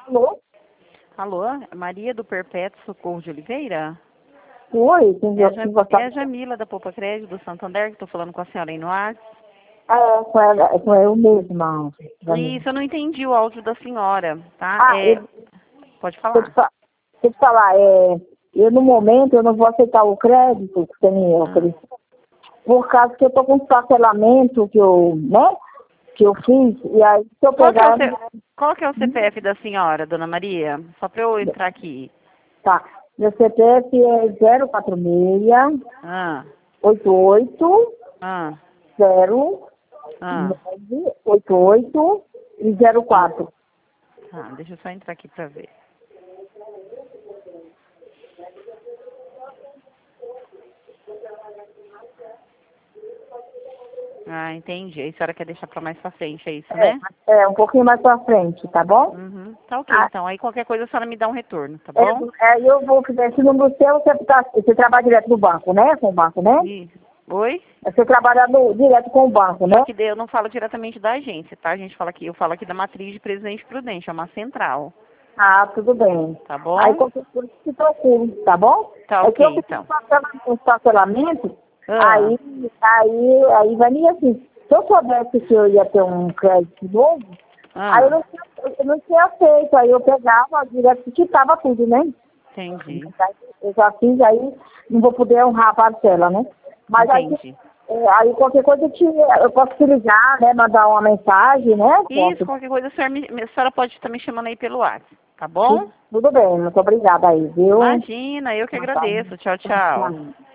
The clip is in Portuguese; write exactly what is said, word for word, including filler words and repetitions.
Alô? Alô, Maria do Perpétuo Socorro de Oliveira? Oi, quem É a, é Jam- você? é a Jamila da Poupa Crédito do Santander, que estou falando com a senhora aí no ar. É, com ela, com eu mesma. Jamila. Isso, eu não entendi o áudio da senhora, tá? Ah, É, eu, pode deixa eu te falar. fa- deixa eu te falar, é, eu no momento eu não vou aceitar o crédito que você me Ah. ofereceu, por causa que eu tô com um parcelamento que eu, né, que eu fiz, e aí se eu Qual que é o, pegar, C... Qual que é o C P F da senhora, dona Maria? Só para eu entrar aqui. tá, meu C P F é zero quatro seis, Ah, oito oito, ah, zero, ah, nove, oito oito e zero ah. quatro. Tá, deixa eu só entrar aqui para ver. Ah, entendi. Aí a senhora quer deixar para mais para frente, é isso, né? É, é, um pouquinho mais pra frente, tá bom? Uhum. Tá ok, Ah, então. Aí qualquer coisa a senhora me dá um retorno, tá é, bom? é, eu vou fazer esse número seu, você, tá, você trabalha direto no banco, né? Com o banco, né? Isso. Oi? Você trabalha no, direto com o banco, Só né? que daí eu não falo diretamente da agência, tá? A gente fala aqui, eu falo aqui da matriz de Presidente Prudente, é uma central, Ah, tudo bem. tá Aí bom? qualquer coisa se procure, tá bom? Tá É que ok, eu fiz um então. parcelamento, um parcelamento, Ah, aí, aí, aí vai me assim, se eu soubesse que eu ia ter um crédito novo, aí eu ah, não tinha, eu não tinha feito, aí eu pegava direto, quitava tudo, né? entendi, Eu já fiz, aí não vou poder honrar a parcela, né? Mas aí, entendi. é, aí qualquer coisa eu, te, eu posso te ligar, né? Mandar uma mensagem, né? Isso, Posso. qualquer coisa a senhora, me, a senhora pode estar me chamando aí pelo WhatsApp, tá bom? Tudo bem, muito obrigada aí, viu? Imagina, eu que Tá, tá. agradeço. Tchau, tchau. Tchau.